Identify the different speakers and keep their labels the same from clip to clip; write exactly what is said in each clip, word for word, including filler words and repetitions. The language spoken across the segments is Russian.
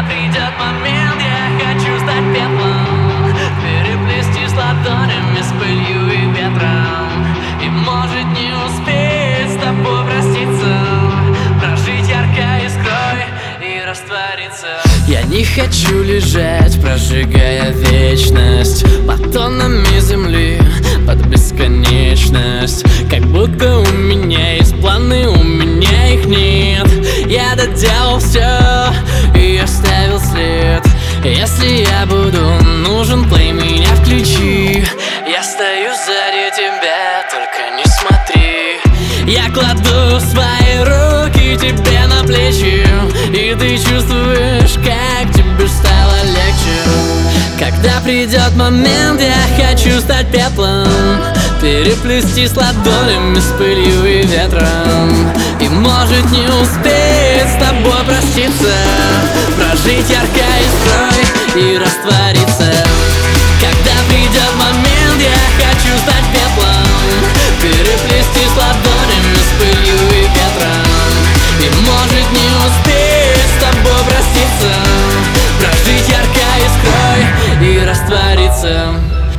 Speaker 1: придет момент, я хочу стать пеплом, переплестись ладонями с пылью и ветром. И может не успеть с тобой проститься, прожить яркой искрой и раствориться.
Speaker 2: Я не хочу лежать, прожигая вечность под тоннами земли, под бесконечность. Как будто у меня есть планы, у меня их нет. Я доделал все и оставил след. Если я буду нужен, плей меня включи. Я стою сзади тебя, только не смотри. Я кладу свои руки тебе на плечи, и ты чувствуешь, как тебе стало легче. Когда придет момент, я хочу стать пеплом, переплестись ладонями с пылью и ветром. И может не успеть с тобой проститься, прожить яркой искрой и раствориться. Когда придет момент, я хочу стать пеплом, переплестись ладонями с пылью и ветром. И может не успеть с тобой проститься, прожить яркой искрой и раствориться.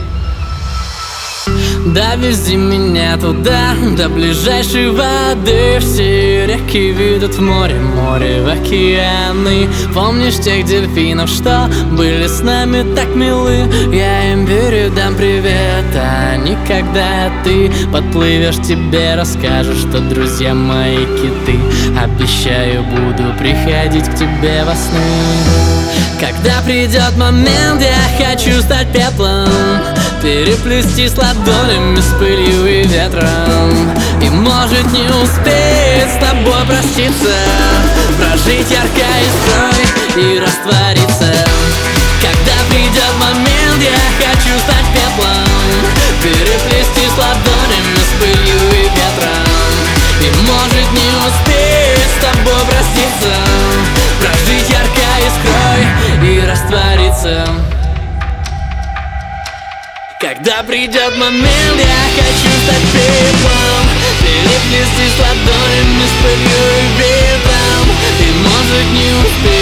Speaker 2: Довези меня туда, до ближайшей воды. Все реки ведут в море, море в океаны. Помнишь тех дельфинов, что были с нами так милы? Я им передам привет, а они, когда ты подплывешь, тебе расскажут, что друзья мои киты. Обещаю, буду приходить к тебе во сны. Когда придет момент, я хочу стать пеплом, переплестись ладонями с пылью и ветром. И может не успеть с тобой проститься, прожить яркой искрой и раствориться. Когда придет момент, я хочу стать пеплом, переплестись ладонями с пылью и ветром. И может не успеть с тобой проститься, прожить яркой искрой и раствориться. Когда придет момент, я хочу стать пеплом, переплестись ладонями с пылью и ветром. И может не успеть